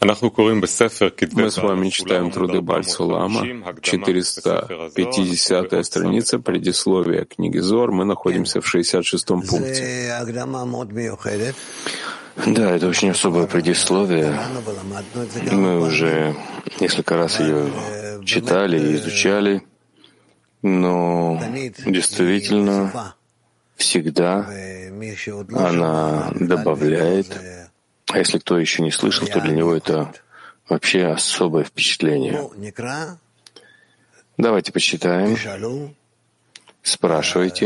Мы с вами читаем труды Бааль Сулама, 450-я страница, предисловие книги Зоар. Мы находимся в 66-м пункте. Да, это очень особое предисловие. Мы уже несколько раз ее читали и изучали, но действительно всегда она добавляет. А если кто еще не слышал, то для него это вообще особое впечатление. Давайте почитаем. Спрашивайте.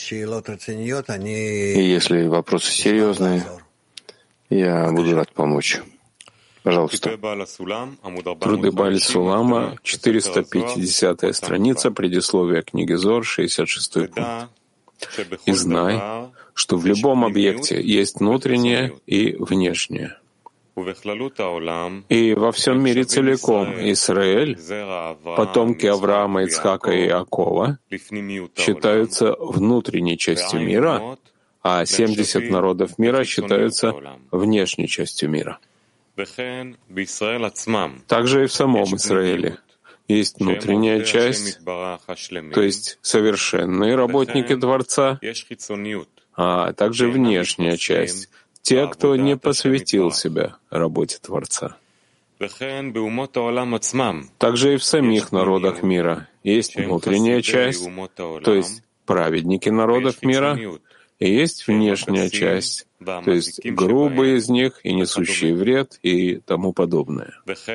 И если вопросы серьезные, я буду рад помочь. Пожалуйста. Труды Бааль Сулама, 450-я страница, предисловие книги Зоар, 66-й пункт. И знай, что в любом объекте есть внутреннее и внешнее. И во всем мире целиком Израиль, потомки Авраама, Ицхака и Иакова, считаются внутренней частью мира, а 70 народов мира считаются внешней частью мира. Также и в самом Израиле есть внутренняя часть, то есть совершенные работники Творца, а также внешняя часть, те, кто не посвятил себя работе Творца. Также и в самих народах мира есть внутренняя часть, то есть праведники народов мира, и есть внешняя часть, то есть грубые из них и несущие вред и тому подобное.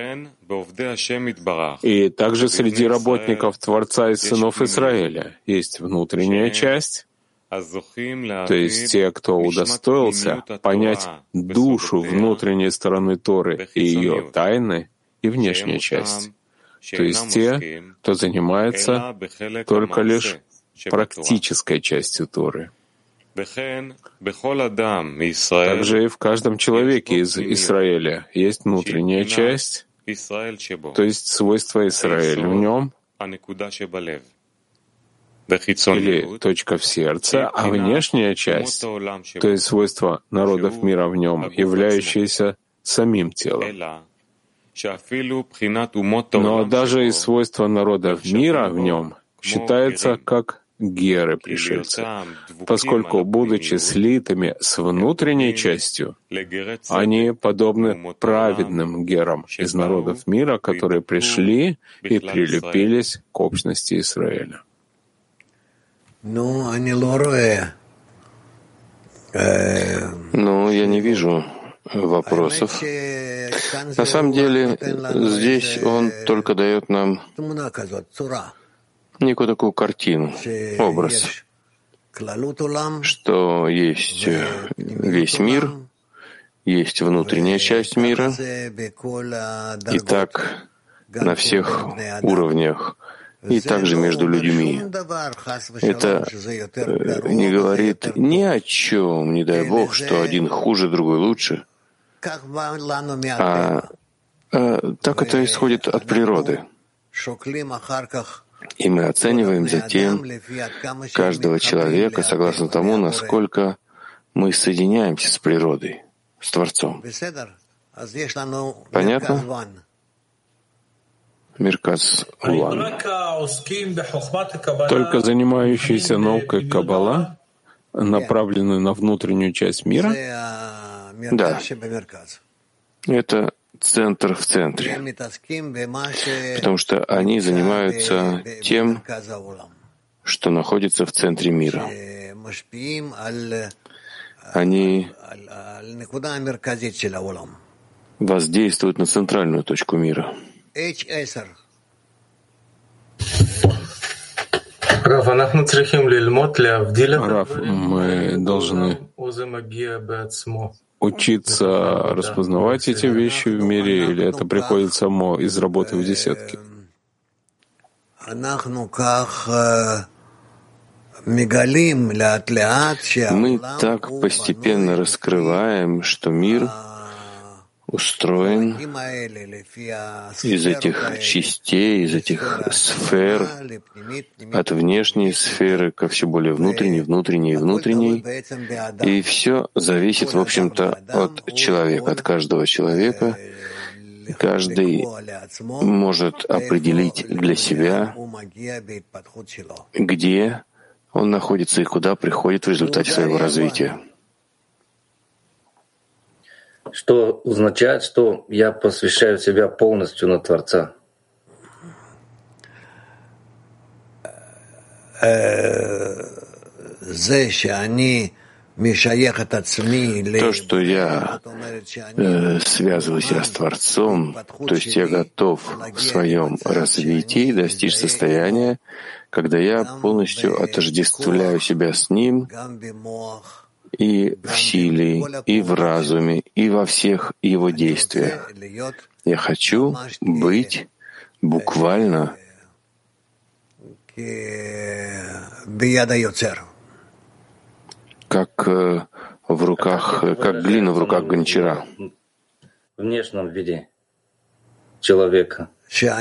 И также среди работников Творца и сынов Израиля есть внутренняя часть, то есть те, кто удостоился понять душу внутренней стороны Торы и ее тайны, и внешняя часть, то есть те, кто занимается только лишь практической частью Торы. Также и в каждом человеке из Израиля есть внутренняя часть, то есть свойство Израиля в нем, или точка в сердце, а внешняя часть, то есть свойство народов мира в нем, являющееся самим телом. Но даже и свойство народов мира в нем считается как геры пришельцы, поскольку, будучи слитыми с внутренней частью, они подобны праведным герам из народов мира, которые пришли и прилепились к общности Израиля. Ну, я не вижу вопросов. На самом деле, здесь он только дает нам некую такую картину, образ, что есть весь мир, есть внутренняя часть мира, и так на всех уровнях, и также между людьми. Это не говорит ни о чем, не дай Бог, что один хуже, другой лучше, а так это исходит от природы. И мы оцениваем затем каждого человека согласно тому, насколько мы соединяемся с природой, с Творцом. Понятно? Мерказ Улан. Только занимающиеся наукой Каббала направлены на внутреннюю часть мира? Да. Это центр в центре, потому что они занимаются тем, что находится в центре мира. Они воздействуют на центральную точку мира. Рав, мы должны учиться распознавать эти вещи в мире, или это приходит само из работы в десятке? Мы так постепенно раскрываем, что мир устроен из этих частей, из этих сфер, от внешней сферы ко все более внутренней, внутренней и внутренней. И все зависит, в общем-то, от человека, от каждого человека. каждый может определить для себя, где он находится и куда приходит в результате своего развития. Что означает, что я посвящаю себя полностью на Творца? То, что я связываю себя с Творцом, то есть я готов в своем развитии достичь состояния, когда я полностью отождествляю себя с Ним и в силе, и в разуме, и во всех Его действиях. Я хочу быть буквально как в руках, как глина в руках гончара. В внешнем виде человека. Что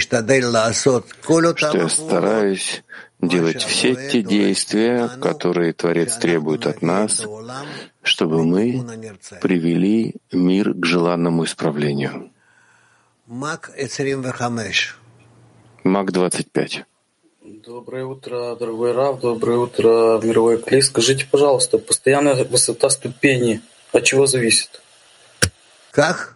я стараюсь делать все те действия, которые Творец требует от нас, чтобы мы привели мир к желанному исправлению. Мак 25. Доброе утро, дорогой Рав, доброе утро, мировой Кли. Скажите, пожалуйста, постоянная высота ступени от чего зависит? Как?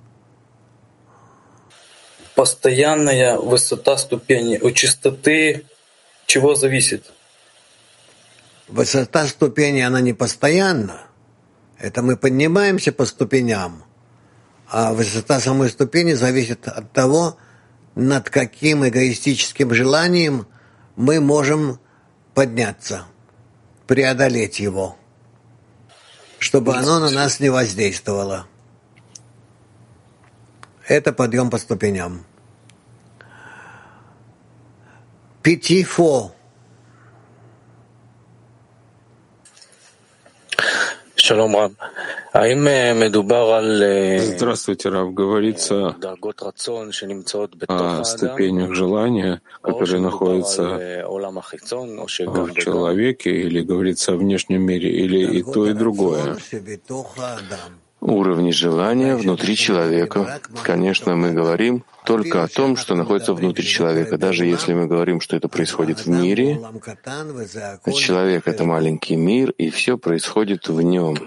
Постоянная высота ступени от частоты чего зависит? Высота ступени, она не постоянна. Это мы поднимаемся по ступеням. А высота самой ступени зависит от того, над каким эгоистическим желанием мы можем подняться, преодолеть его, чтобы оно на нас не воздействовало. Это подъем по ступеням. PT4. Здравствуйте, Рав. Говорится о ступенях желания, которые находятся в человеке, или говорится о внешнем мире, или и то, и другое. Уровни желания внутри человека. Конечно, мы говорим только о том, что находится внутри человека. Даже если мы говорим, что это происходит в мире, человек — это маленький мир, и все происходит в нем.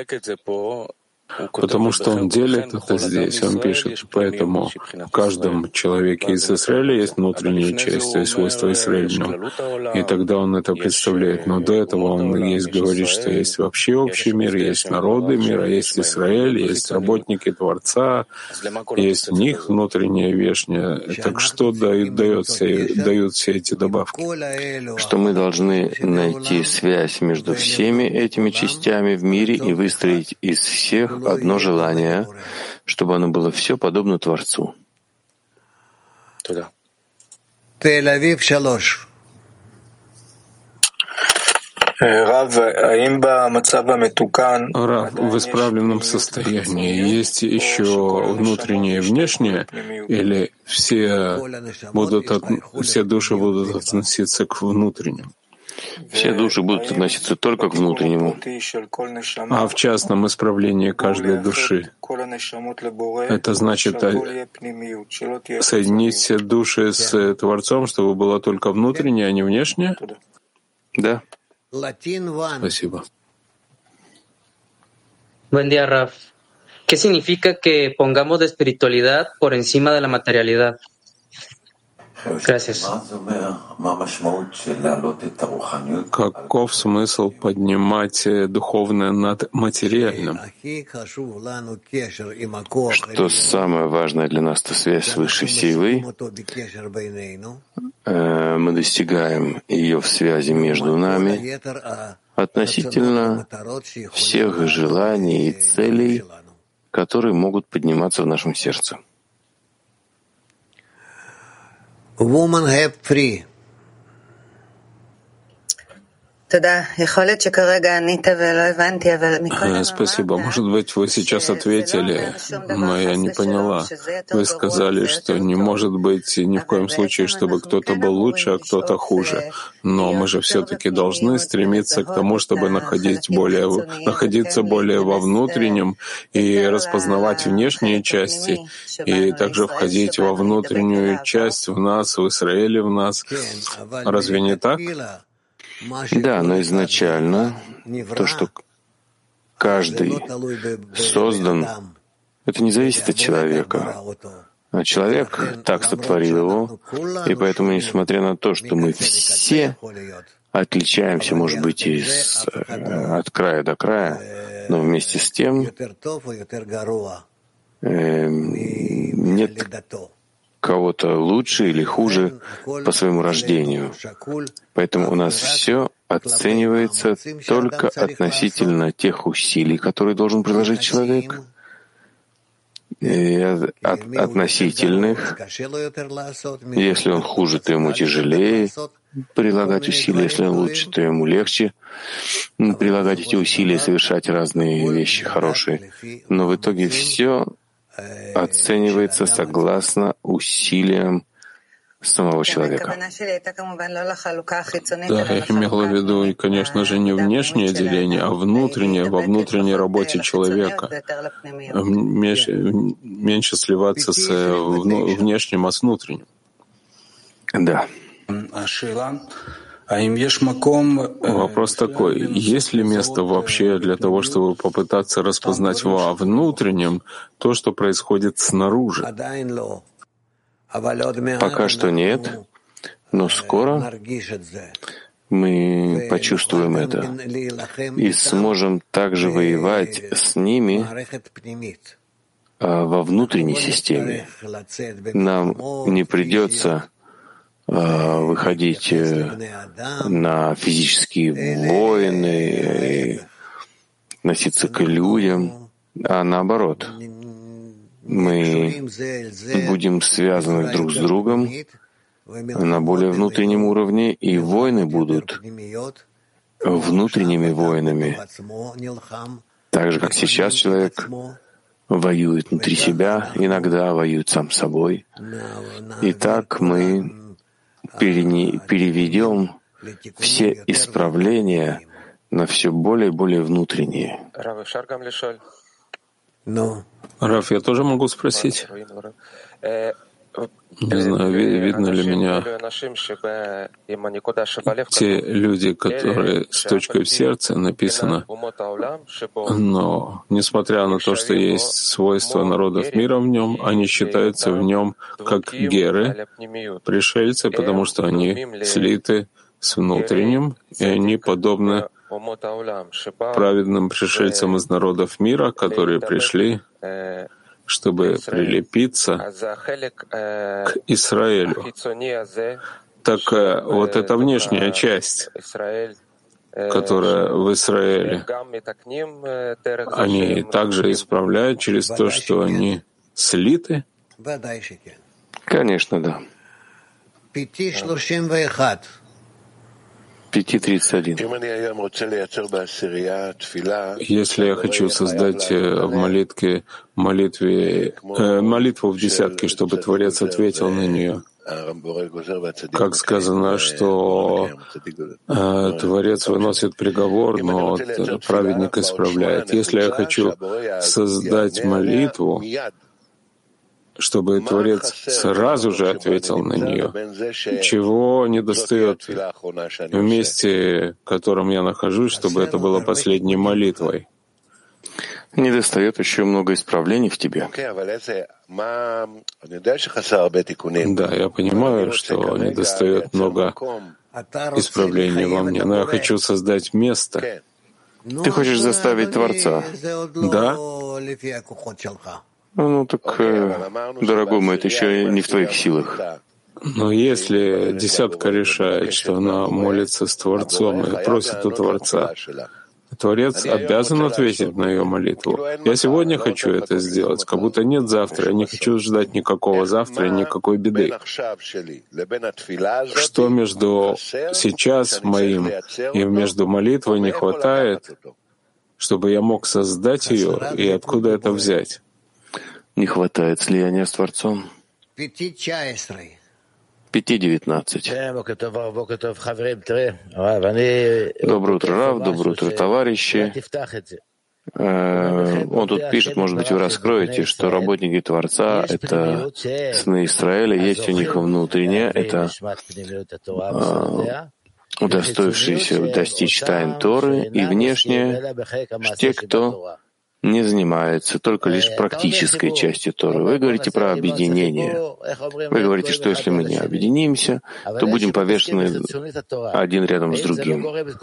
Потому что он делит это здесь, он пишет, поэтому в каждом человеке из Израиля есть внутренняя часть, то есть свойства Израиля в нем. И тогда он это представляет. Но до этого он есть говорит, что есть вообще общий мир, есть народы мира, есть Израиль, есть работники Творца, есть у них внутренняя внешняя. Так что дают все эти добавки? Что мы должны найти связь между всеми этими частями в мире и выстроить из всех одно желание, чтобы оно было все подобно Творцу. Тель-Авив 3. Рав, в исправленном состоянии есть еще внутреннее и внешнее, или все души будут относиться к внутреннему? Все души будут относиться только к внутреннему. А в частном исправлении каждой души это значит соединить все души с Творцом, чтобы было только внутреннее, а не внешнее? Да. Спасибо. Buen día, Raf. ¿Qué significa que pongamos la espiritualidad por encima de la materialidad? Gracias. Каков смысл поднимать духовное над материальным? Что самое важное для нас — это связь с высшей силой. Мы достигаем ее в связи между нами относительно всех желаний и целей, которые могут подниматься в нашем сердце. Woman have free. Спасибо. Может быть, вы сейчас ответили, но я не поняла. Вы сказали, что не может быть ни в коем случае, чтобы кто-то был лучше, а кто-то хуже. Но мы же все-таки должны стремиться к тому, чтобы находиться более во внутреннем и распознавать внешние части, и также входить во внутреннюю часть в нас, в Израиле в нас. Разве не так? Да, но изначально то, что каждый создан, это не зависит от человека. А человек так сотворил его, и поэтому, несмотря на то, что мы все отличаемся, может быть, от края до края, но вместе с тем нет кого-то лучше или хуже по своему рождению. Поэтому у нас все оценивается только относительно тех усилий, которые должен приложить человек, и от относительных. Если он хуже, то ему тяжелее прилагать усилия, если он лучше, то ему легче прилагать эти усилия, совершать разные вещи хорошие. Но в итоге все оценивается согласно усилиям самого человека. Да, я имела в виду, конечно же, не внешнее деление, а внутреннее, во внутренней работе человека. Меньше сливаться с внешним, а с внутренним. Да. Вопрос такой, есть ли место вообще для того, чтобы попытаться распознать во внутреннем то, что происходит снаружи? Пока что нет, но скоро мы почувствуем это и сможем также воевать с ними во внутренней системе. Нам не придется выходить на физические войны, носиться к людям, а наоборот. Мы будем связаны друг с другом на более внутреннем уровне, и войны будут внутренними войнами. Так же, как сейчас человек воюет внутри себя, иногда воюет сам с собой. И так мы переведем все исправления на все более и более внутренние. Раф, я тоже могу спросить? Не знаю, видно ли меня. Те люди, которые с точкой в сердце написано, но несмотря на то, что есть свойства народов мира в нем, они считаются в нем как геры, пришельцы, потому что они слиты с внутренним, и они подобны праведным пришельцам из народов мира, которые пришли, чтобы прилепиться к Израилю. Так вот эта внешняя часть, которая в Израиле, они также исправляют через то, что они слиты? Конечно, да. 5:31. Если я хочу создать в молитву в десятке, чтобы Творец ответил на нее, как сказано, что Творец выносит приговор, но праведник исправляет. Если я хочу создать молитву, чтобы Творец сразу же ответил на нее, чего недостает в месте, в котором я нахожусь, чтобы это было последней молитвой? Недостает еще много исправлений в тебе. Да, я понимаю, что недостает много исправлений во мне, но я хочу создать место. Ты хочешь заставить Творца? Да. Ну так, дорогой мой, это еще не в твоих силах. Но если десятка решает, что она молится с Творцом и просит у Творца, Творец обязан ответить на ее молитву. Я сегодня хочу это сделать, как будто нет завтра. Я не хочу ждать никакого завтра и никакой беды. Что между сейчас моим и между молитвой не хватает, чтобы я мог создать ее, и откуда это взять? Не хватает слияния с Творцом. 5:19. Доброе утро, Рав, доброе утро, товарищи. Он тут пишет, может быть, вы раскроете, что работники Творца — это сыны Израиля, есть у них внутреннее, это удостоившиеся достичь тайн Торы, и внешнее — те, кто не занимается только лишь практической частью Торы. Вы говорите про объединение. Вы говорите, что если мы не объединимся, то будем повешены один рядом с другим.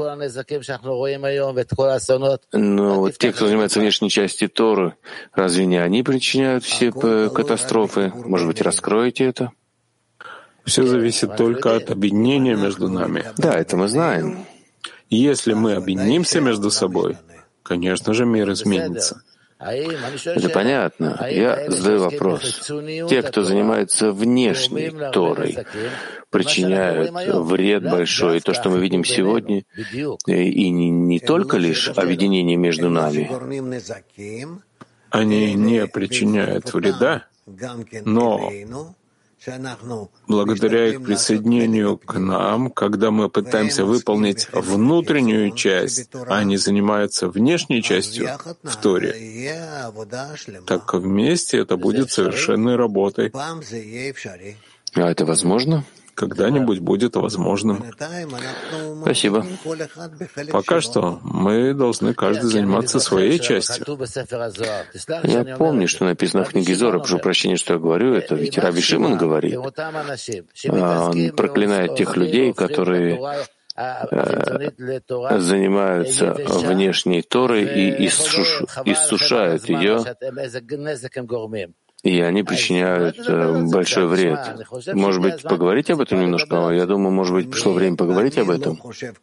Но вот те, кто занимается внешней частью Торы, разве не они причиняют все катастрофы? Может быть, раскроете это? Все зависит только от объединения между нами. Да, это мы знаем. Если мы объединимся между собой, конечно же, мир изменится. Это понятно. Я задаю вопрос. Те, кто занимается внешней Торой, причиняют вред большой. И то, что мы видим сегодня, и не только лишь объединение между нами. Они не причиняют вреда, но благодаря их присоединению к нам, когда мы пытаемся выполнить внутреннюю часть, а они занимаются внешней частью в Торе, так вместе это будет совершенной работой. А это возможно? Когда-нибудь будет возможным. Спасибо. Пока что мы должны каждый заниматься своей частью. Я помню, что написано в книге Зора, прошу прощения, что я говорю, это ведь Раби Шимон говорит. Он проклинает тех людей, которые занимаются внешней Торой и иссушают ее, и они причиняют большой вред. Может быть, поговорить об этом немножко? Я думаю, может быть, пришло время поговорить об этом.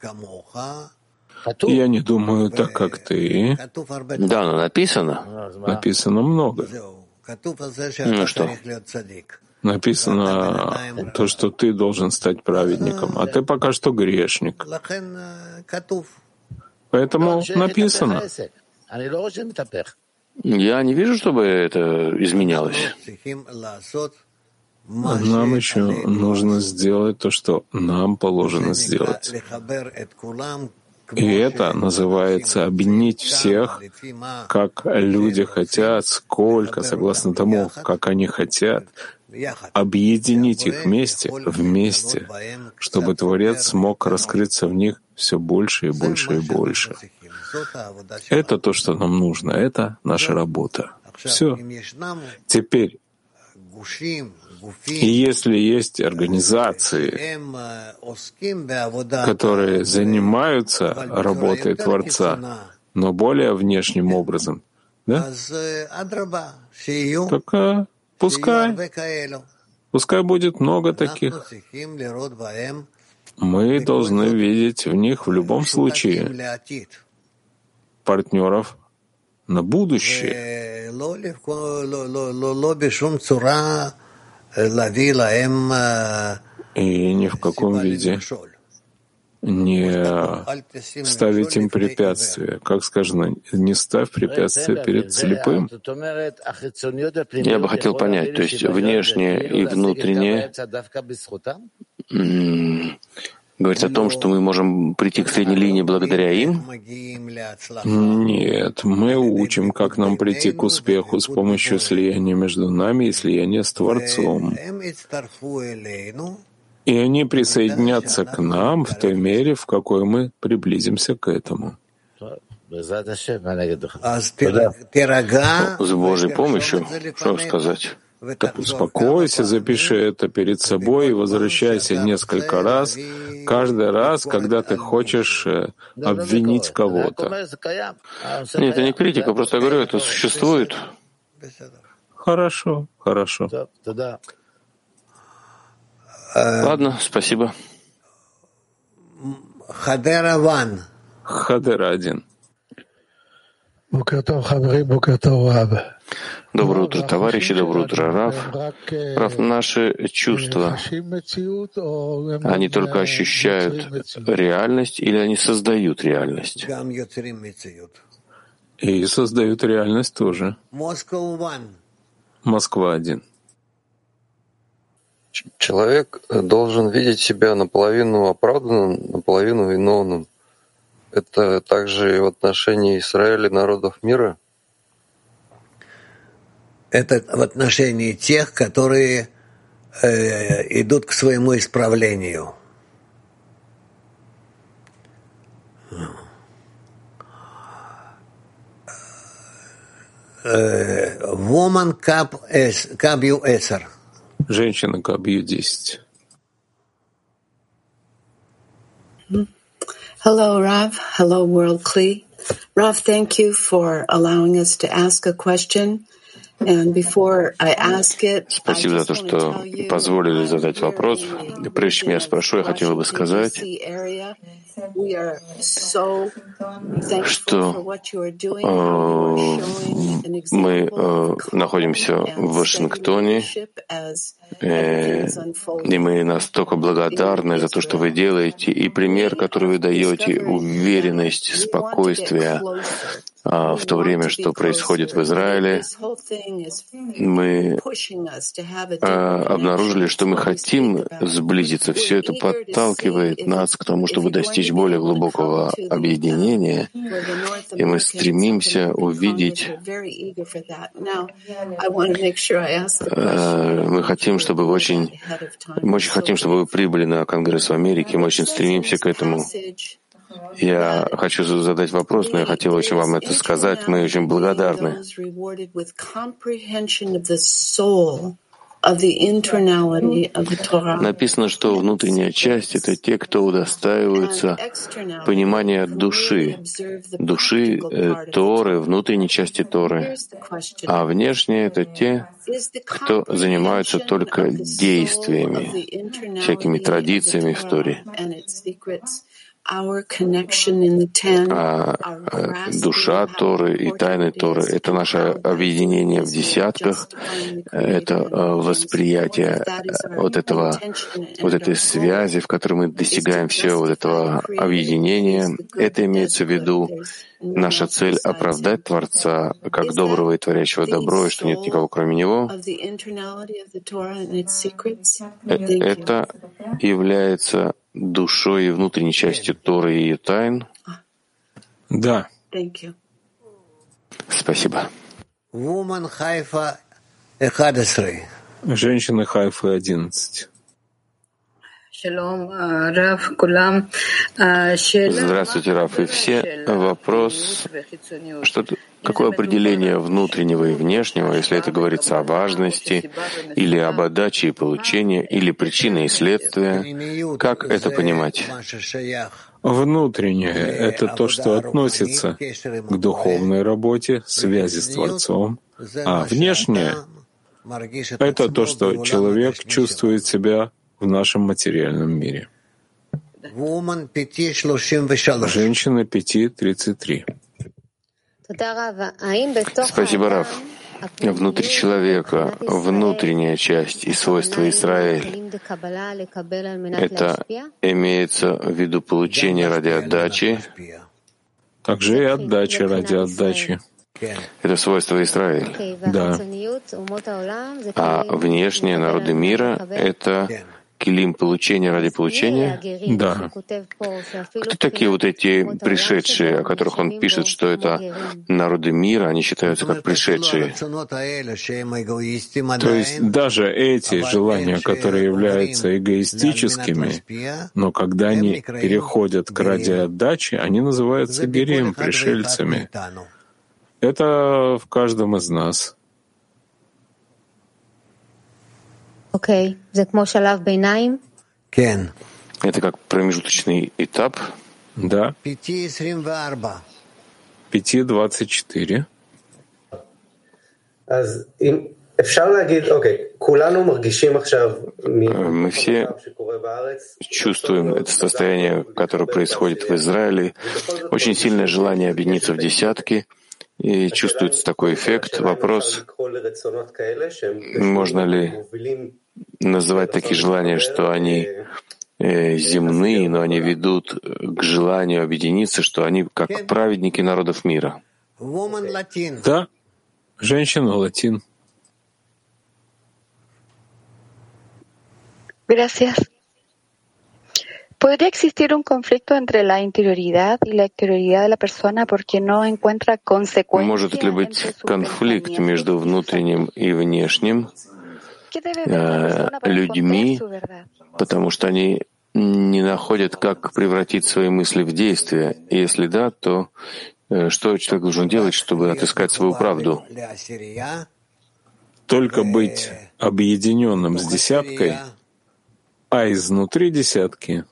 Я не думаю так, как ты. Да, но написано. Написано много. Ну что? Написано то, что ты должен стать праведником, а ты пока что грешник. Поэтому написано. Я не вижу, чтобы это изменялось. Нам еще нужно сделать то, что нам положено сделать. И это называется объединить всех, как люди хотят, сколько, согласно тому, как они хотят, объединить их вместе, чтобы Творец смог раскрыться в них все больше и больше и больше. Это то, что нам нужно, это наша работа. Все. Теперь, и если есть организации, которые занимаются работой Творца, но более внешним образом, да? Так пускай будет много таких. Мы должны видеть в них в любом случае партнеров на будущее. И ни в каком виде не ставить им препятствия. Как сказано, не ставь препятствия перед слепым. Я бы хотел понять, то есть внешнее и внутреннее говорит о том, что мы можем прийти к средней линии благодаря им? Нет, мы учим, как нам прийти к успеху с помощью слияния между нами и слияния с Творцом. И они присоединятся к нам в той мере, в какой мы приблизимся к этому. С Божьей помощью, что сказать? Так успокойся, запиши это перед собой и возвращайся несколько раз, каждый раз, когда ты хочешь обвинить кого-то. Нет, это не критика, просто я говорю, это существует. Хорошо. Ладно, спасибо. Хадера 1. Хадера 1. Доброе утро, товарищи, доброе утро, Рав. Рав, наши чувства, они только ощущают реальность или они создают реальность? И создают реальность тоже. Москва-1. Человек должен видеть себя наполовину оправданным, наполовину виновным. Это также и в отношении Израиля и народов мира? Это в отношении тех, которые идут к своему исправлению. Woman Кабью Эсер. Женщина Кабью 10. Hello, Rav. Hello, World Kli. Rav, thank you for allowing us to ask a question. And before I ask it, Спасибо за то, что позволили задать вопрос. Прежде чем я спрошу, я хотела бы сказать, что мы находимся в Вашингтоне, и мы настолько благодарны за то, что вы делаете, и пример, который вы даете, уверенность, спокойствие в то время, что происходит в Израиле. Мы обнаружили, что мы хотим сблизиться. Все это подталкивает нас к тому, чтобы достичь более глубокого объединения, и мы стремимся увидеть. Мы хотим, чтобы мы очень хотим, чтобы вы прибыли на Конгресс в Америке. Мы очень стремимся к этому. Я хочу задать вопрос, но я хотел очень вам это сказать. Мы очень благодарны. Написано, что внутренняя часть — это те, кто удостаиваются понимания души Торы, внутренней части Торы. А внешние — это те, кто занимаются только действиями, всякими традициями в Торе. Душа Торы и тайны Торы — это наше объединение в десятках, это восприятие вот этой связи, в которой мы достигаем всего вот этого объединения. Это имеется в виду наша цель — оправдать Творца как доброго и творящего добро, и что нет никого кроме Него. Это является душой и внутренней частью Торы и ее тайн? Да. Спасибо. Женщина Хайфы 11. Здравствуйте, Раф. И все вопрос, какое определение внутреннего и внешнего, если это говорится о важности, или об отдаче и получении, или причины и следствия? Как это понимать? Внутреннее — это то, что относится к духовной работе, связи с Творцом, а внешнее — это то, что человек чувствует себя в нашем материальном мире. Женщина 5:33. Спасибо, Рав. Внутри человека, внутренняя часть и свойства Израиль, это имеется в виду получение ради отдачи, также и отдача ради отдачи. Это свойство Израиль. Да. А внешние народы мира — это килим получения ради получения? Да. Кто такие вот эти пришедшие, о которых он пишет, что это народы мира, они считаются как пришедшие? То есть даже эти желания, которые являются эгоистическими, но когда они переходят к ради отдачи, они называются герим, пришельцами. Это в каждом из нас. Это как промежуточный этап? Да. 5:24. Мы все чувствуем это состояние, которое происходит в Израиле, очень сильное желание объединиться в десятки, И чувствуется такой эффект. Вопрос, можно ли называть такие желания, что они земные, но они ведут к желанию объединиться, что они как праведники народов мира. Да, женщина латин. Gracias. ¿Podría existir un conflicto entre la interioridad y la exterioridad de la persona porque no encuentra consecuencias? Может ли быть конфликт между внутренним и внешним людьми, потому что они не находят, как превратить свои мысли в действие? Если да, то что человек должен делать, чтобы отыскать свою правду? Только быть объединенным с десяткой, а изнутри десятки,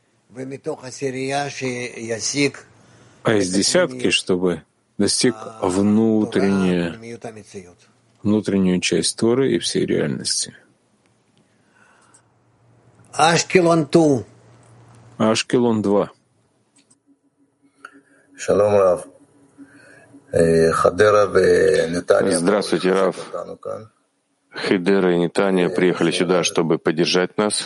а из десятки, чтобы достиг внутреннюю часть Торы и всей реальности. Ашкелон 2. Здравствуйте, Рав. Хидера и Нетания приехали сюда, чтобы поддержать нас.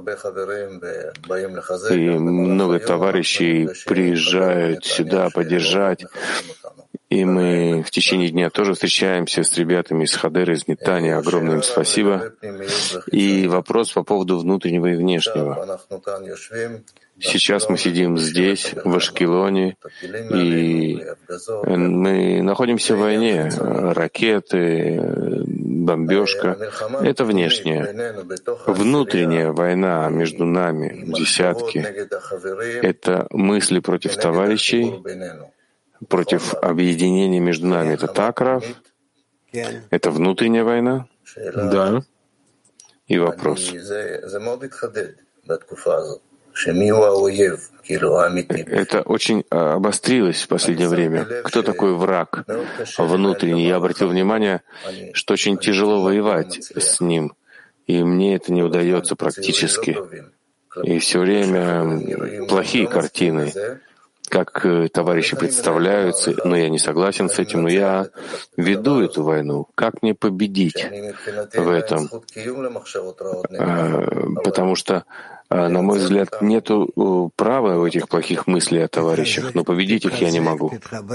И много товарищей приезжают сюда поддержать. И мы в течение дня тоже встречаемся с ребятами из Хадеры, из Нетания. Огромное им спасибо. И вопрос по поводу внутреннего и внешнего. Сейчас мы сидим здесь, в Ашкелоне, и мы находимся в войне. Ракеты, бомбежка — это внешнее. Внутренняя война между нами, десятки — это мысли против товарищей, против объединения между нами. Это так, Рав? Это внутренняя война? Да. И вопрос. Это очень обострилось в последнее время. Кто такой враг внутренний? Я обратил внимание, что очень тяжело воевать с ним, и мне это не удается практически. И все время плохие картины, как товарищи представляются, но я не согласен с этим, но я веду эту войну. Как мне победить в этом? Потому что, на мой взгляд, нету права у этих плохих мыслей о товарищах, но победить их я не могу.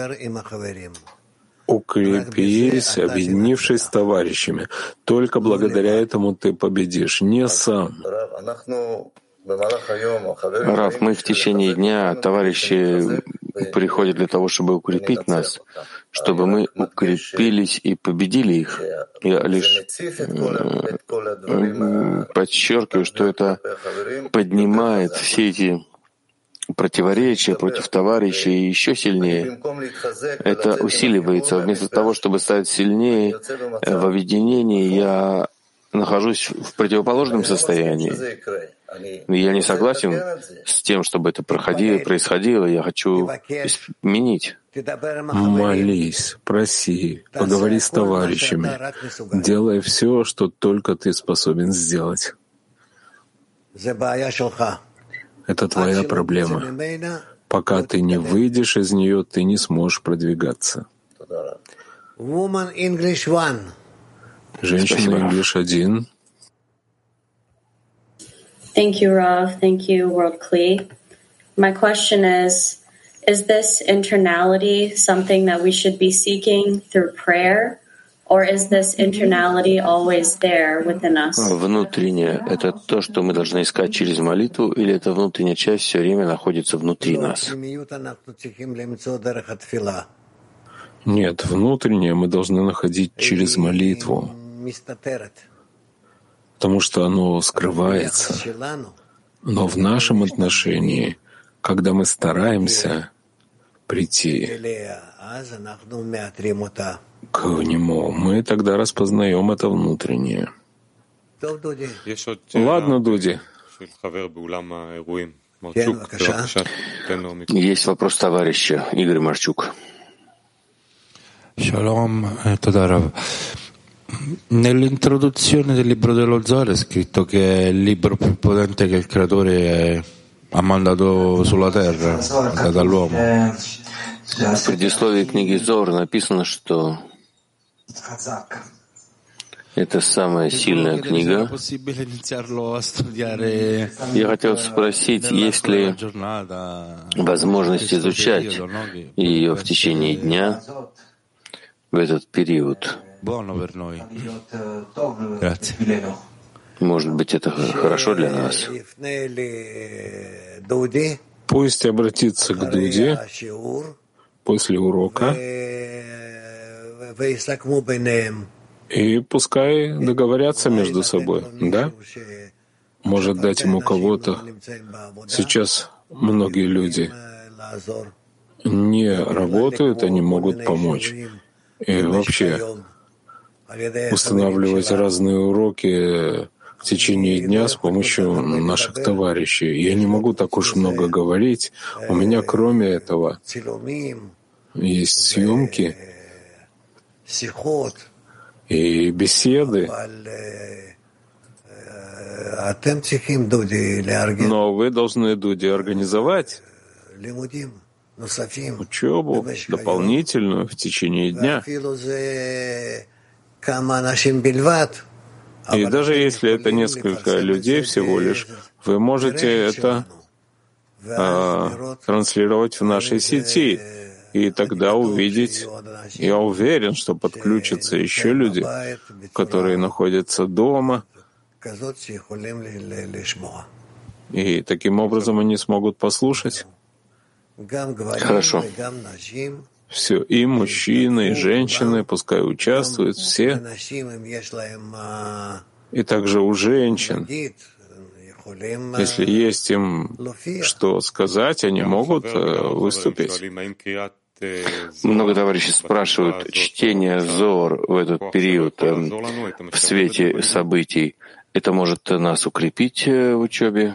Укрепись, объединившись с товарищами. Только благодаря этому ты победишь, не сам. Рав, мы в течение дня, товарищи приходят для того, чтобы укрепить нас, чтобы мы укрепились и победили их. Я лишь подчеркиваю, что это поднимает все эти противоречия против товарищей еще сильнее. Это усиливается. Вместо того, чтобы стать сильнее в объединении, я нахожусь в противоположном состоянии. Я не согласен с тем, чтобы это происходило. Я хочу изменить. Молись, проси, поговори с товарищами. Делай все, что только ты способен сделать. Это твоя проблема. Пока ты не выйдешь из нее, ты не сможешь продвигаться. Женщина English 1. Thank you, Rav. Thank you, World Kli. My question is this internality something that we should be seeking through prayer, or is this internality always there within us? Внутреннее — это то, что мы должны искать через молитву, или эта внутренняя часть все время находится внутри нас? Нет, внутреннее мы должны находить через молитву, потому что оно скрывается. Но в нашем отношении, когда мы стараемся прийти к нему, мы тогда распознаем это внутреннее. Ладно, Дуди. Есть вопрос товарища Игорь Марчук. Shalom, Toda Rav. Nell'introduzione del libro dello Zohar è scritto che è il libro più potente che il creatore ha mandato sulla terra, dall'uomo. В предисловии книги Зоар написано, что это самая сильная книга. Я хотел спросить, есть ли возможность изучать ее в течение дня в этот период? Может быть, это хорошо для нас? Пусть обратится к Дуде после урока, и пускай договорятся между собой, да? Может дать ему кого-то. Сейчас многие люди не работают, они могут помочь. И вообще устанавливать разные уроки в течение дня с помощью наших товарищей. Я не могу так уж много говорить. У меня, кроме этого, есть съемки и беседы. Но вы должны, Дуди, организовать учебу дополнительную в течение дня. И даже если это несколько людей всего лишь, вы можете это транслировать в нашей сети, и тогда увидеть, я уверен, что подключатся еще люди, которые находятся дома, и таким образом они смогут послушать. Хорошо. Все, и мужчины, и женщины, пускай участвуют все. И также у женщин, если есть им что сказать, они могут выступить. Много товарищей спрашивают, чтение Зоар в этот период в свете событий, это может нас укрепить в учебе?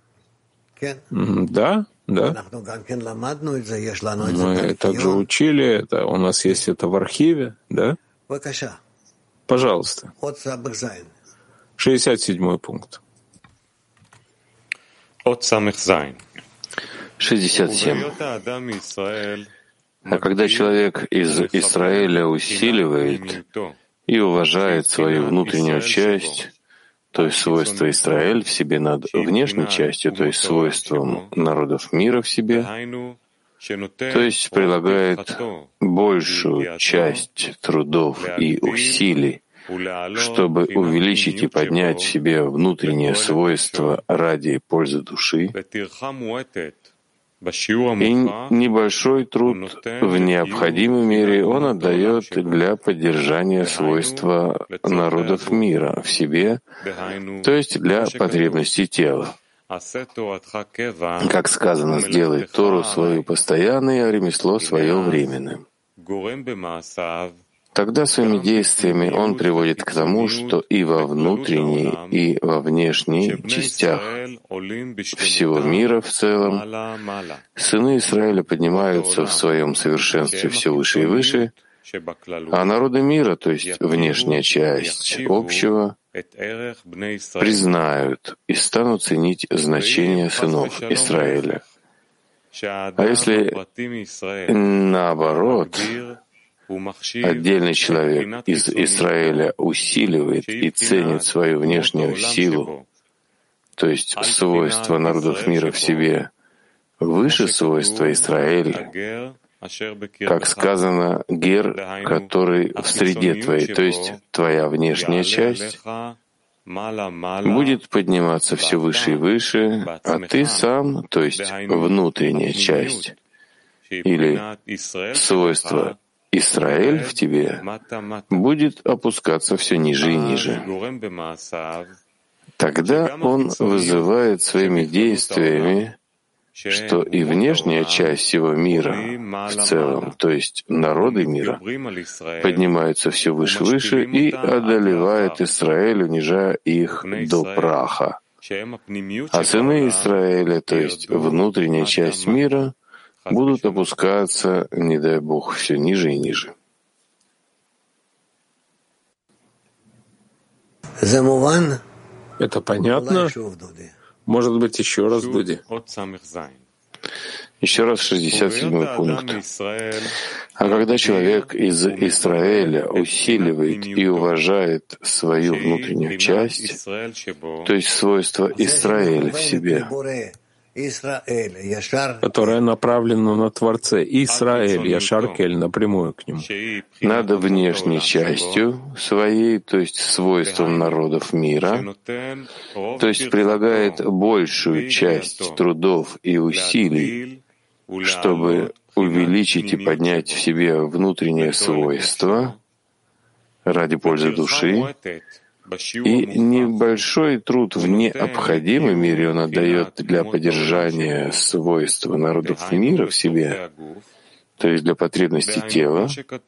Да. Да. Мы также учили это. У нас есть это в архиве, да? Пожалуйста. 67-й пункт. 67. А когда человек из Израиля усиливает и уважает свою внутреннюю часть, то есть свойство Израиль в себе над внешней частью, то есть свойством народов мира в себе, то есть прилагает большую часть трудов и усилий, чтобы увеличить и поднять в себе внутреннее свойство ради пользы души, и небольшой труд в необходимой мере он отдает для поддержания свойства народов мира в себе, то есть для потребностей тела. Как сказано, сделай Тору свою постоянной, а ремесло свое временным. Тогда своими действиями он приводит к тому, что и во внутренней, и во внешней частях всего мира в целом сыны Израиля поднимаются в своем совершенстве все выше и выше, а народы мира, то есть внешняя часть общего, признают и станут ценить значение сынов Израиля. А если наоборот, отдельный человек из Израиля усиливает и ценит свою внешнюю силу, то есть свойства народов мира в себе, выше свойства Израиля, как сказано, гер, который в среде твоей, то есть твоя внешняя часть, будет подниматься все выше и выше, а ты сам, то есть внутренняя часть, или свойство Израиль в тебе будет опускаться все ниже и ниже. Тогда он вызывает своими действиями, что и внешняя часть всего мира в целом, то есть народы мира, поднимаются все выше и выше и одолевает Израиль, унижая их до праха. А сыны Израиля, то есть внутренняя часть мира, будут опускаться, не дай Бог, все ниже и ниже. Это понятно? Может быть, еще раз, Дуди? Еще раз 67-й пункт. А когда человек из Израиля усиливает и уважает свою внутреннюю часть, то есть свойство Израиля в себе, которая направлена на Творце, Исраэль, Яшар-Кель, напрямую к нему, над внешней частью своей, то есть свойством народов мира, то есть прилагает большую часть трудов и усилий, чтобы увеличить и поднять в себе внутреннее свойство ради пользы души, и небольшой труд в необходимом мире он отдает для поддержания свойства народов мира в себе, то есть для потребностей тела,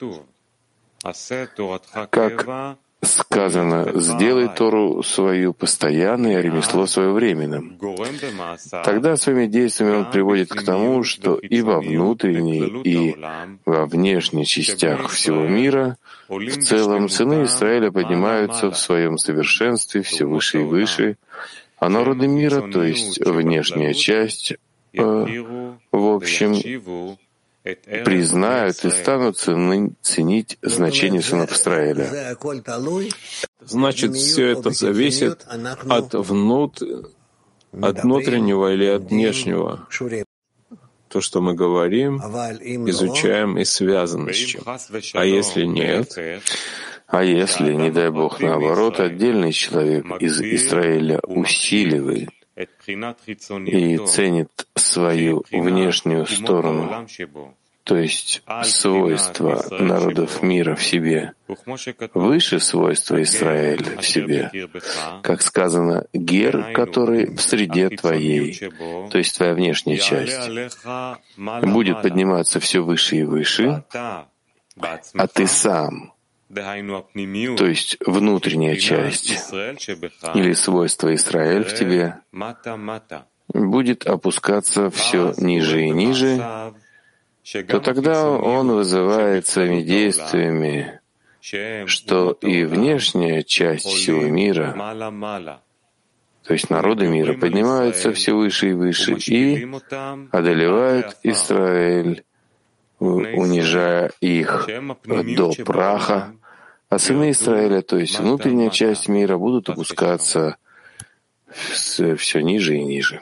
как сказано, сделай Тору свою постоянной, а ремесло свое временным. Тогда своими действиями он приводит к тому, что и во внутренней, и во внешней частях всего мира в целом сыны Израиля поднимаются в своем совершенстве все выше и выше, а народы мира, то есть внешняя часть, в общем, признают и станут ценить значение сынов Израиля. Значит, все это зависит от внутреннего или от внешнего. То, что мы говорим, изучаем и связано с чем. А если нет? А если, не дай Бог, наоборот, отдельный человек из Израиля усиливает и ценит свою внешнюю сторону, то есть свойства народов мира в себе, выше свойства Израиля в себе, как сказано, гер, который в среде твоей, то есть твоя внешняя часть, будет подниматься все выше и выше, а ты сам, то есть внутренняя часть или свойство Израиль в тебе, будет опускаться все ниже и ниже, то тогда он вызывает своими действиями, что и внешняя часть всего мира, то есть народы мира, поднимаются все выше и выше и одолевают Израиль, унижая их до праха, а сыны Израиля, то есть внутренняя часть мира, будут опускаться все ниже и ниже.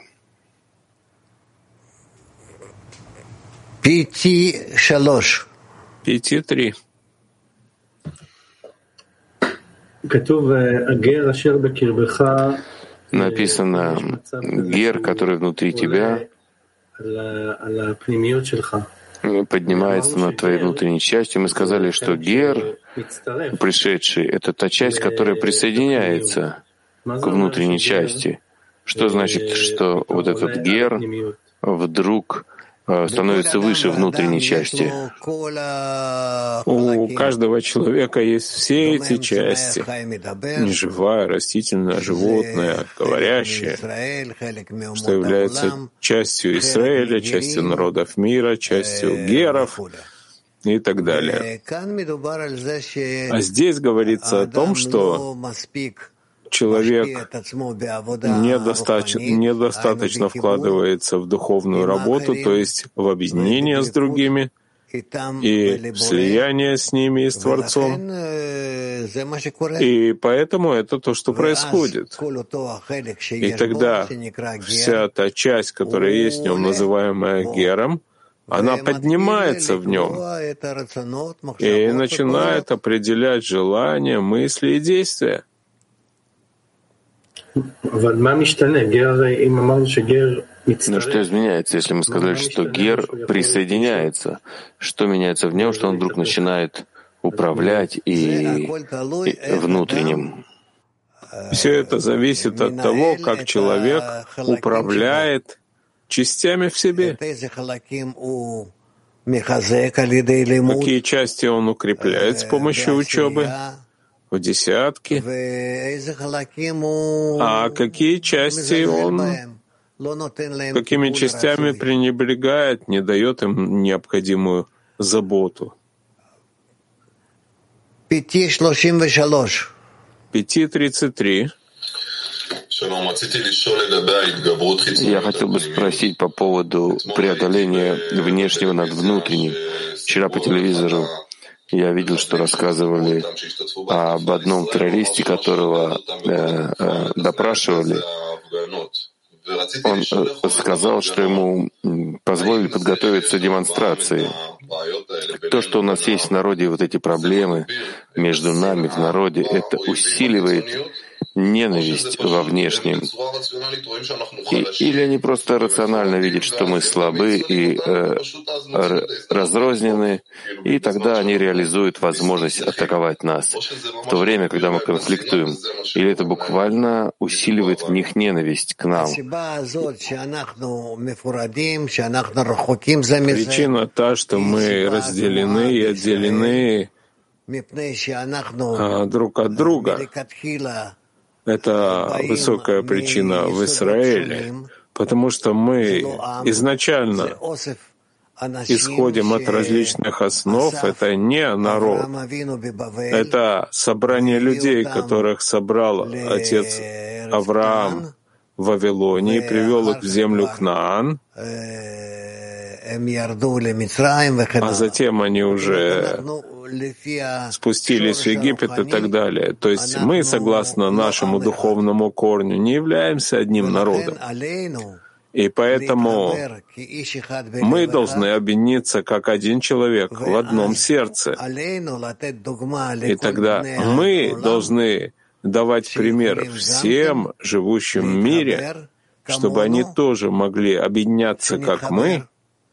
5.3. 5.3. Написано, гер, который внутри тебя, поднимается над твоей внутренней частью. Мы сказали, что гер, пришедший, это та часть, которая присоединяется к внутренней части. Что значит, что вот этот гер вдруг становится выше внутренней части? У каждого человека есть все эти части. Неживая, растительная, животная, говорящая, что является частью Израиля, частью народов мира, частью геров и так далее. А здесь говорится о том, что человек недостаточно вкладывается в духовную работу, то есть в объединение с другими и в слияние с ними и с Творцом. И поэтому это то, что происходит. И тогда вся та часть, которая есть в нем, называемая гером, она поднимается в нем и начинает определять желания, мысли и действия. Но что изменяется, если мы сказали, что гер присоединяется? Что меняется в нем, что он вдруг начинает управлять и внутренним? Все это зависит от того, как человек управляет частями в себе. Какие части он укрепляет с помощью учебы в десятки, а какие части он, какими частями пренебрегает, не дает им необходимую заботу. 5.33. 5.33. Я хотел бы спросить по поводу преодоления внешнего над внутренним. Вчера по телевизору я видел, что рассказывали об одном террористе, которого допрашивали. Он сказал, что ему позволили подготовиться к демонстрации. То, что у нас есть в народе вот эти проблемы между нами в народе, это усиливает ненависть во внешнем. Или они просто рационально видят, что мы слабы и разрознены, и тогда они реализуют возможность атаковать нас в то время, когда мы конфликтуем. Или это буквально усиливает в них ненависть к нам. Причина та, что мы разделены и отделены друг от друга. Это высокая причина в Израиле, потому что мы изначально исходим от различных основ. Это не народ. Это собрание людей, которых собрал отец Авраам в Вавилоне и привел их в землю Кнаан, а затем они уже спустились в Египет и так далее. То есть мы, согласно нашему духовному корню, не являемся одним народом. И поэтому мы должны объединиться как один человек в одном сердце. И тогда мы должны давать пример всем живущим в мире, чтобы они тоже могли объединяться, как мы,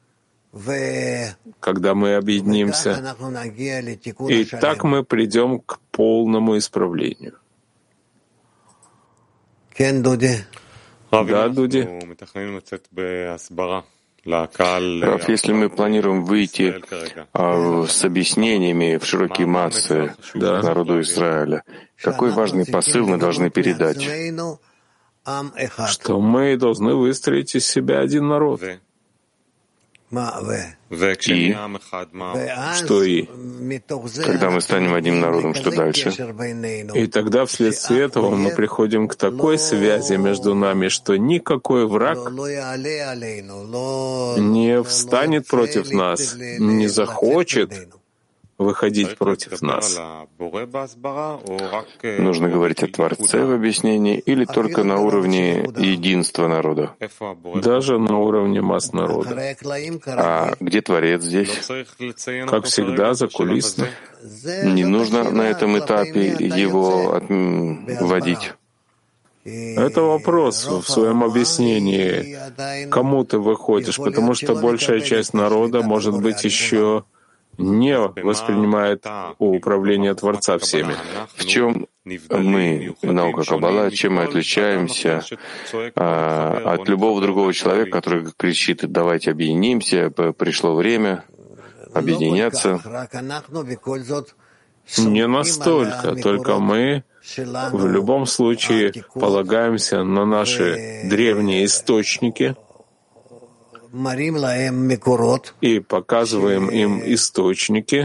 когда мы объединимся, и так мы придем к полному исправлению. Да, Дуди. Раф, если мы планируем выйти с объяснениями в широкие массы народу Израиля, какой важный посыл мы должны передать? Что мы должны выстроить из себя один народ. И что и? Когда мы станем одним народом, что дальше? И тогда вследствие этого мы приходим к такой связи между нами, что никакой враг не встанет против нас, не захочет выходить против нас. Нужно говорить о Творце в объяснении или только на уровне единства народа? Даже на уровне масс народа. А где Творец здесь? Как всегда, закулисно. Не нужно на этом этапе его вводить. Это вопрос в своем объяснении. Кому ты выходишь? Потому что большая часть народа, может быть, еще не воспринимает управление Творца всеми. В чем мы, наука Каббала, чем мы отличаемся от любого другого человека, который кричит: «Давайте объединимся, пришло время объединяться»? Не настолько, только мы в любом случае полагаемся на наши древние источники и показываем им источники,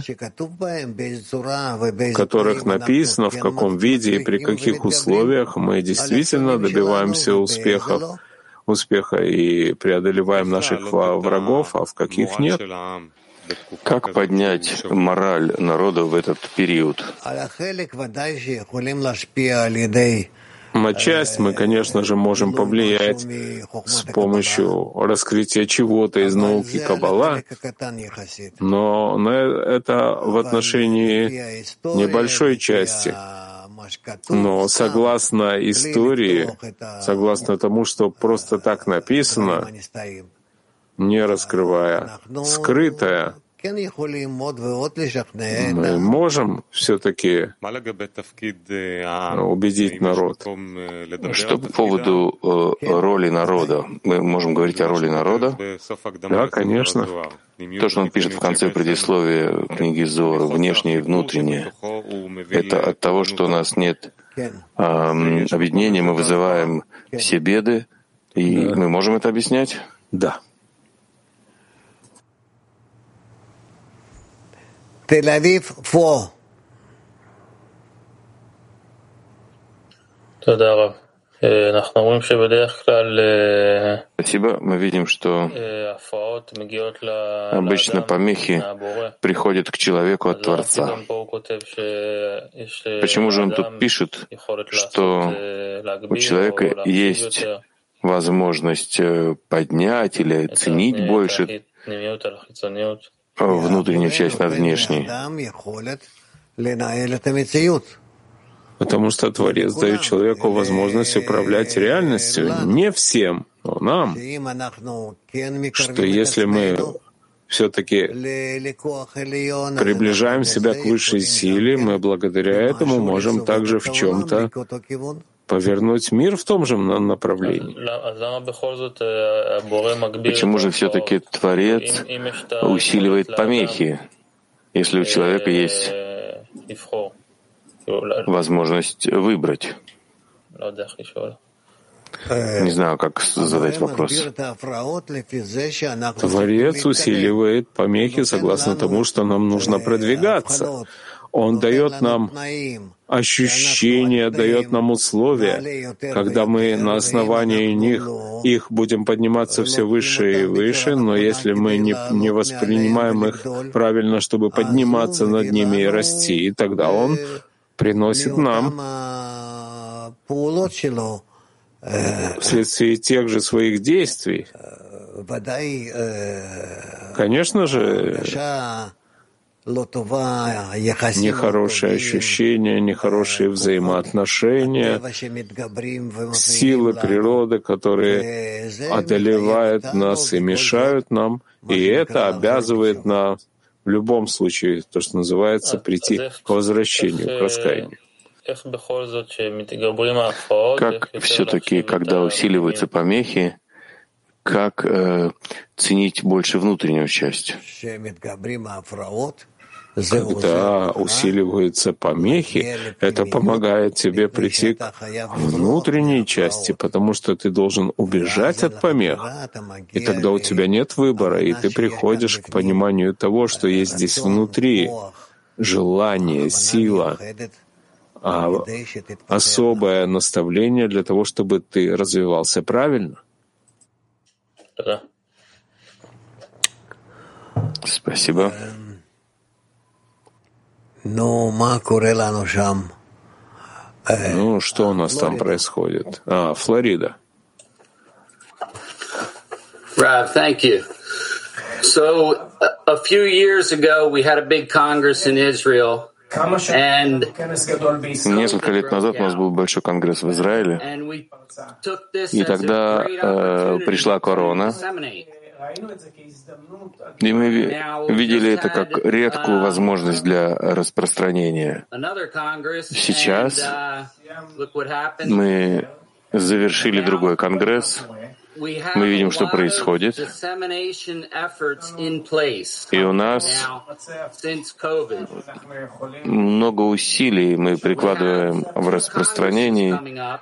в которых написано, в каком виде и при каких условиях мы действительно добиваемся успеха и преодолеваем наших врагов, а в каких нет. Как поднять мораль народа в этот период? На часть мы, конечно же, можем повлиять с помощью раскрытия чего-то из науки Каббала, но это в отношении небольшой части. Но согласно истории, согласно тому, что просто так написано, не раскрывая скрытое, мы можем все-таки убедить народ. Что по поводу роли народа? Мы можем говорить о роли народа? Да, конечно. То, что он пишет в конце предисловия книги Зоар, внешнее и внутреннее, это от того, что у нас нет объединения, мы вызываем все беды, и мы можем это объяснять? Да. Тель-Авив 4. תודה רב. Спасибо. Мы видим, что обычно помехи приходят к человеку от Творца. Почему же он тут пишет, что у человека есть возможность поднять или ценить больше внутреннюю часть над внешней? Потому что Творец дает человеку возможность управлять реальностью, не всем, но нам, что если мы все-таки приближаем себя к высшей силе, мы благодаря этому можем также в чем-то повернуть мир в том же направлении. Почему же все-таки Творец усиливает помехи, если у человека есть возможность выбрать? Не знаю, как задать вопрос. Творец усиливает помехи согласно тому, что нам нужно продвигаться. Он дает нам ощущения, дает нам условия, когда мы на основании их будем подниматься все выше и выше, но если мы не воспринимаем их правильно, чтобы подниматься над ними и расти, тогда Он приносит нам вследствие тех же своих действий, конечно же, нехорошие ощущения, нехорошие взаимоотношения, силы природы, которые одолевают нас и мешают нам, и это обязывает нас в любом случае, то, что называется, прийти к возвращению, к раскаянию. Как все-таки, когда усиливаются помехи, как ценить больше внутреннюю часть? Когда усиливаются помехи, это помогает тебе прийти к внутренней части, потому что ты должен убежать от помех, и тогда у тебя нет выбора, и ты приходишь к пониманию того, что есть здесь внутри желание, сила, особое наставление для того, чтобы ты развивался правильно. Спасибо. Ну, что у нас там происходит? Флорида. Rav, thank you. So, a few years ago, we had a big Congress in Israel. Несколько лет назад у нас был большой конгресс в Израиле, и тогда пришла корона, и мы видели это как редкую возможность для распространения. Сейчас мы завершили другой конгресс, мы видим, что происходит, и у нас много усилий мы прикладываем в распространении,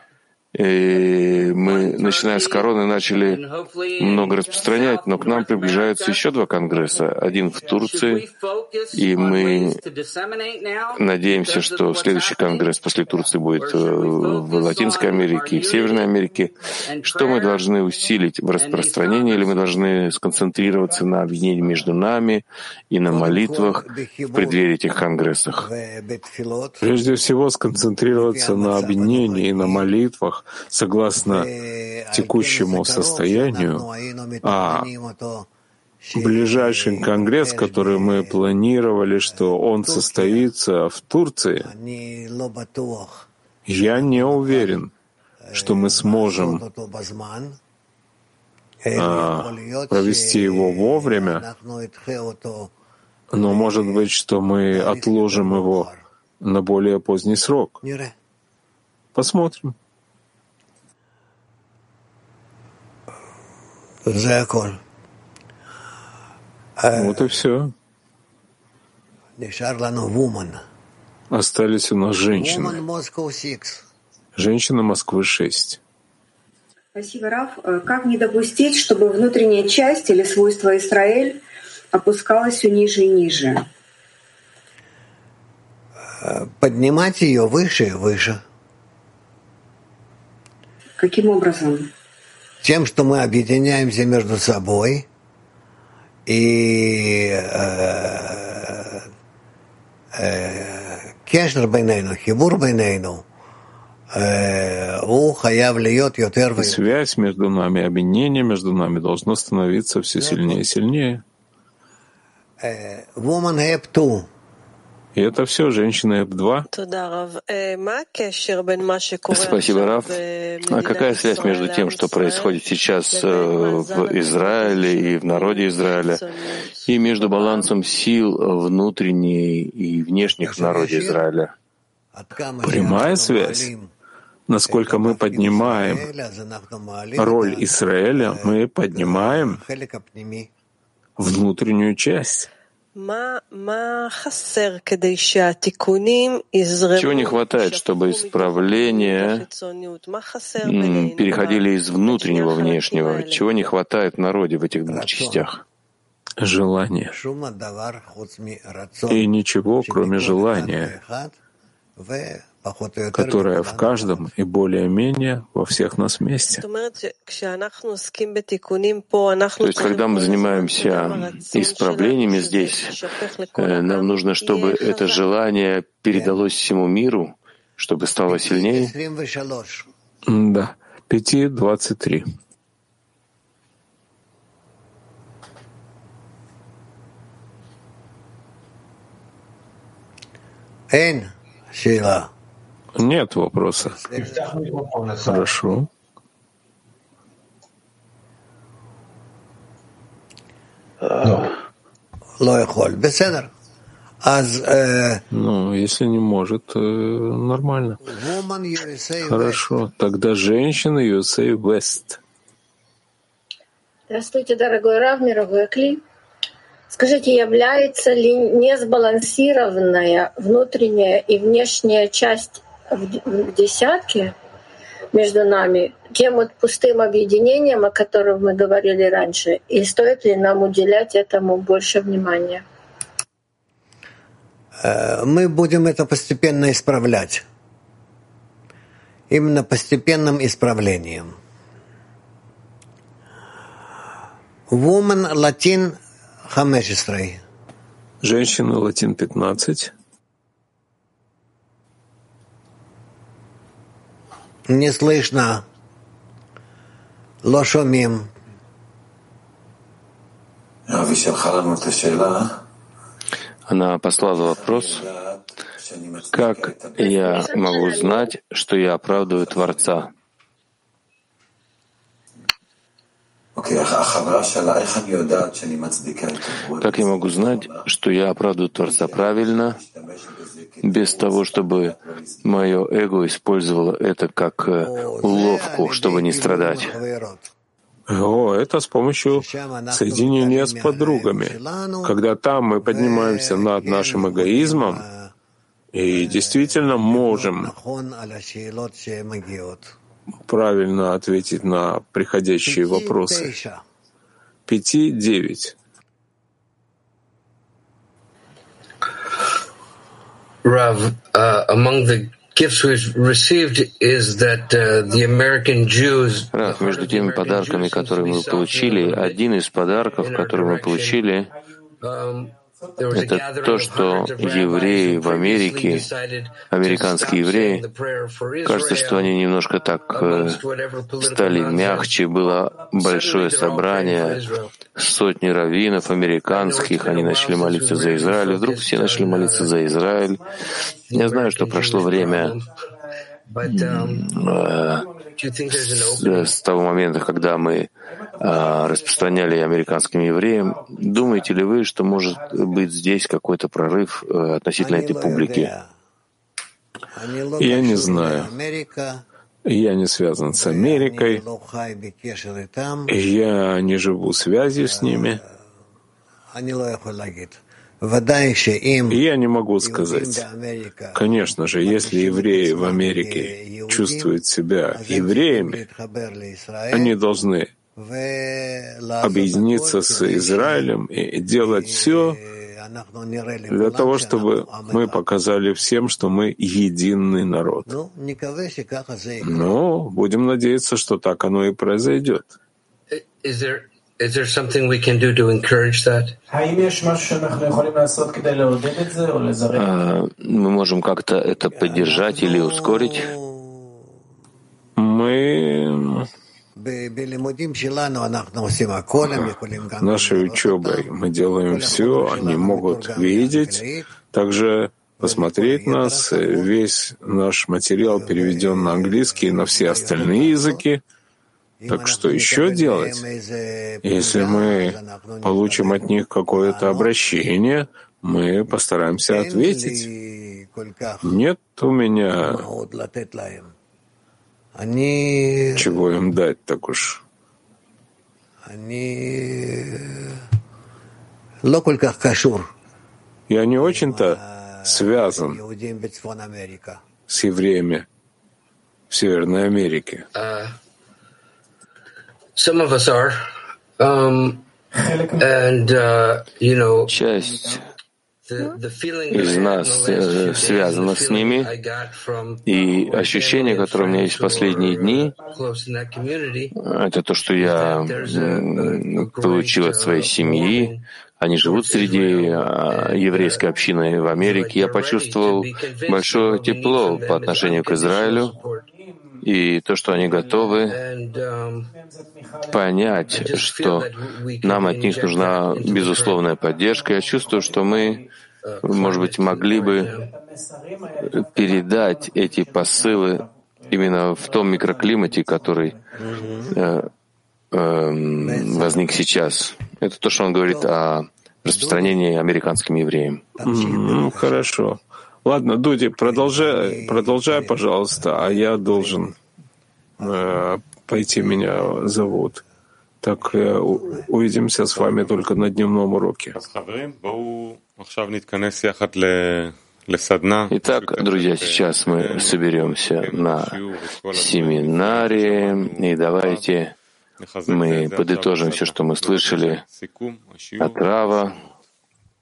и мы, начиная с короны, начали много распространять, но к нам приближаются еще два конгресса. Один в Турции, и мы надеемся, что следующий конгресс после Турции будет в Латинской Америке и в Северной Америке. Что мы должны усилить в распространении, или мы должны сконцентрироваться на объединении между нами и на молитвах в преддверии этих конгрессов? Прежде всего, сконцентрироваться на объединении и на молитвах, согласно текущему состоянию, а ближайший конгресс, который мы планировали, что он состоится в Турции, я не уверен, что мы сможем провести его вовремя, но может быть, что мы отложим его на более поздний срок. Посмотрим. Вот и все. Остались у нас женщины. Женщина Москвы 6. Спасибо, Рав. Как не допустить, чтобы внутренняя часть или свойство Израиль опускалась все ниже и ниже? Поднимать ее выше и выше. Каким образом? Тем, что мы объединяемся между собой и кешер бейнейну, хибур бейнейну, связь между нами, объединение между нами должно становиться все сильнее и сильнее. И это все женщина ЭП-2. Спасибо, Рав. А какая связь между тем, что происходит сейчас в Израиле и в народе Израиля, и между балансом сил внутренней и внешних в народе Израиля? Прямая связь. Насколько мы поднимаем роль Израиля, мы поднимаем внутреннюю часть. Чего не хватает, чтобы исправления переходили из внутреннего в внешнего? Чего не хватает в народе в этих двух частях? Желание. И ничего, кроме желания, которое в каждом и более-менее во всех нас вместе. То есть, когда мы занимаемся исправлениями здесь, нам нужно, чтобы это желание передалось всему миру, чтобы стало сильнее? Да, 5:23. Нет вопроса. Хорошо. Ну, если не может, нормально. Хорошо. Тогда женщина USA West. Здравствуйте, дорогой Рав, мировой Кли. Скажите, является ли несбалансированная внутренняя и внешняя часть в десятке между нами тем вот пустым объединением, о котором мы говорили раньше, и стоит ли нам уделять этому больше внимания? Мы будем это постепенно исправлять. Именно постепенным исправлением. Woman Latin 15. Женщина Латин 15. Не слышно. Лошомим. Она послала вопрос, как я могу знать, что я оправдываю Творца? Как я могу знать, что я оправдываю Творца правильно, без того, чтобы мое эго использовало это как уловку, чтобы не страдать? Это с помощью соединения с подругами. Когда там мы поднимаемся над нашим эгоизмом и действительно можем правильно ответить на приходящие вопросы. 5:9. Rav, among the gifts we've received is that the American Jews. Рав, между теми подарками, которые мы получили, один из подарков, который мы получили, это то, что евреи в Америке, американские евреи, кажется, что они немножко так стали мягче. Было большое собрание, сотни раввинов американских, они начали молиться за Израиль, и вдруг все начали молиться за Израиль. Я знаю, что прошло время с того момента, когда мы распространяли американским евреям. Думаете ли вы, что может быть здесь какой-то прорыв относительно этой публики? Я не знаю. Я не связан с Америкой. Я не живу связью с ними. Я не могу сказать. Конечно же, если евреи в Америке чувствуют себя евреями, они должны объединиться с Израилем и делать все для того, чтобы мы показали всем, что мы единый народ. Но будем надеяться, что так оно и произойдет. Is there something we can do to encourage that? Мы можем как-то это поддержать или ускорить? Мы нашей учебой мы делаем все, они могут видеть, также посмотреть нас. Весь наш материал переведен на английский и на все остальные языки. Так что еще делать? Если мы получим от них какое-то обращение, мы постараемся ответить. Нет у меня чего им дать так уж. Я не очень-то связан с евреями в Северной Америке. Some of us are, Часть из нас связана с ними, и ощущение, которое у меня есть в последние дни, это то, что я получил от своей семьи. Они живут среди еврейской общины в Америке. Я почувствовал большое тепло по отношению к Израилю, и то, что они готовы понять, что нам от них нужна безусловная поддержка. Я чувствую, что мы, может быть, могли бы передать эти посылы именно в том микроклимате, который возник сейчас. Это то, что он говорит о распространении американским евреям. Хорошо. Ладно, Дуди, продолжай, пожалуйста, а я должен пойти, меня зовут. Так, увидимся с вами только на дневном уроке. Итак, друзья, сейчас мы соберемся на семинаре, и давайте мы подытожим все, что мы слышали от Рава.